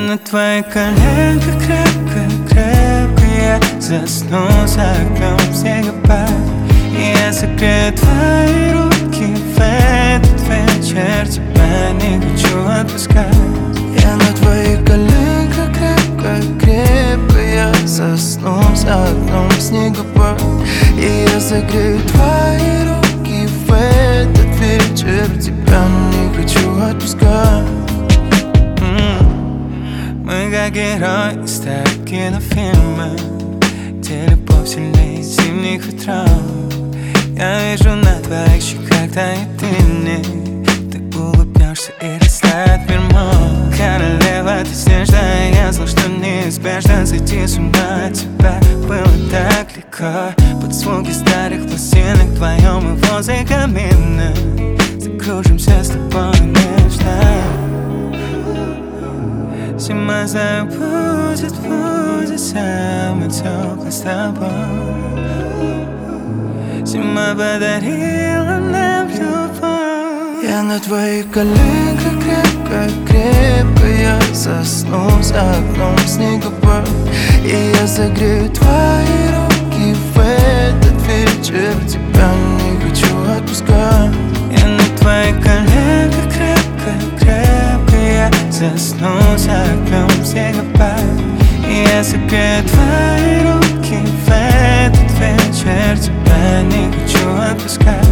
на твоих коленках крепко я засну за окном снегопад. И я согрею твои руки в этот вечер, тебя не хочу отпускать. Я на твоих коленках крепко я засну за окном снегопад. И я согрею твои руки в этот вечер, тебя не хочу отпускать. Мы как герои старых кинофильмов, где любовь сильнее зимних ветров. Я вижу на твоих щеках тает тени, ты улыбнешься и растает мир мой. Королева, ты снежная, я знал, что неизбежно сойти с ума от тебя. Было так легко под звуки старых пластинок вдвоем и возле камина закружимся с тобой нежно. Зима забудет, будет самой теплой с тобой. Зима подарила нам любовь. Я на твоих коленках крепко я засну за окном снегопад. И я согрею твои руки в этот вечер, тебя не хочу отпускать. Я на твоих коленках крепко я засну за окном снегопад. И я согрею твои руки в этот вечер, тебя не хочу отпускать.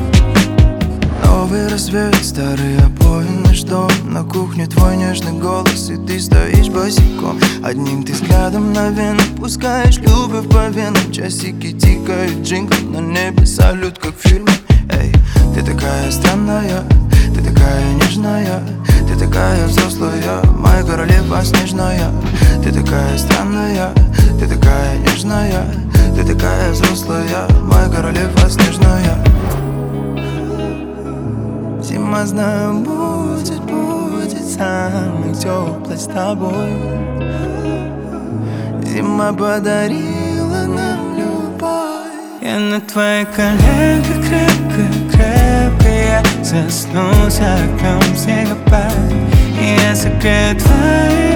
Новый рассвет, старый обои, наш дом. На кухне твой нежный голос, и ты стоишь босиком. Одним ты взглядом на вену пускаешь любовь по венам. Часики тикают, джингл на небе, салют, как в фильме. Эй, ты такая странная, ты такая нежная, ты такая взрослая, моя королева снежная. Ты такая странная, ты такая нежная, ты такая взрослая, моя королева снежная. Зима, знаю, будет самой теплой с тобой. Зима подарила нам любовь. Я на твоих коленках крепко я засну за окном снегопад. И я согрею твои